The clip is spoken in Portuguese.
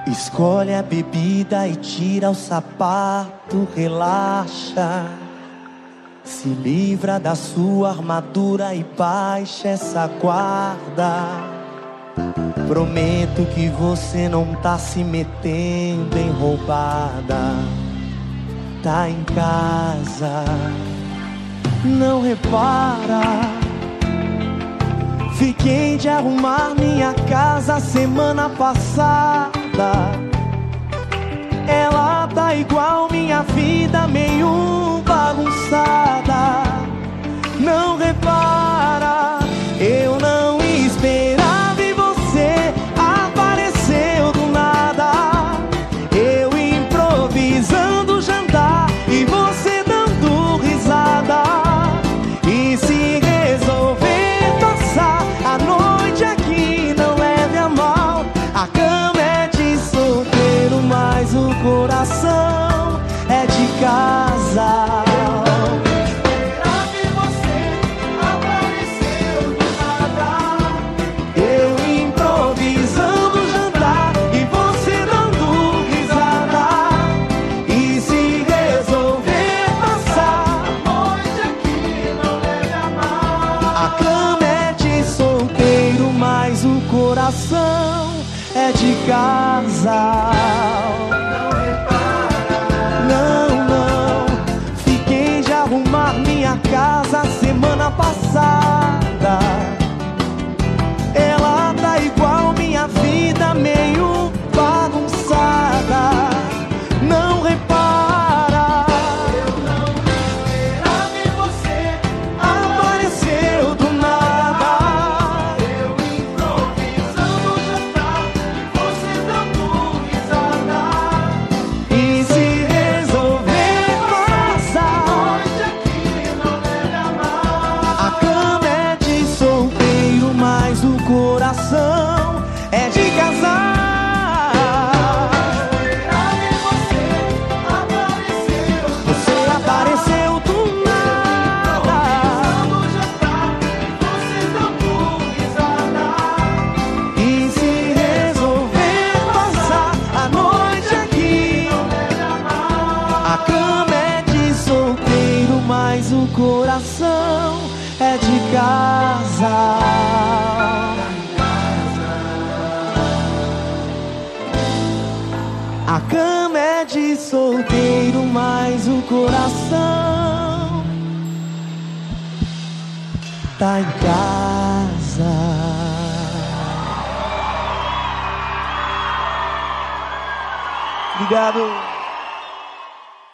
Escolhe a bebida e tira o sapato, relaxa. Se livra da sua armadura e baixa essa guarda. Prometo que você não tá se metendo em roubada. Tá em casa, não repara. Fiquei de arrumar minha casa semana passada. Ela tá igual minha vida, meio bagunçada. Não repara, eu não esperava e você apareceu do nada. Eu improvisando o jantar e você dando risada. E se resolver passar a noite aqui, não leve a mal. A cama é de solteiro, mas o coração é de casal. O coração é de casal. Não, não. Fiquei de arrumar minha casa semana passada. Ela tá igual minha vida, meio bagunçada. Não repara, eu não esperava e você apareceu do nada. Mas o coração é de casal. Você apareceu do nada. E se resolver passar a noite aqui, a cama é de solteiro, mas o coração é de casal. A cama é de solteiro, mas o coração tá em casa. Obrigado.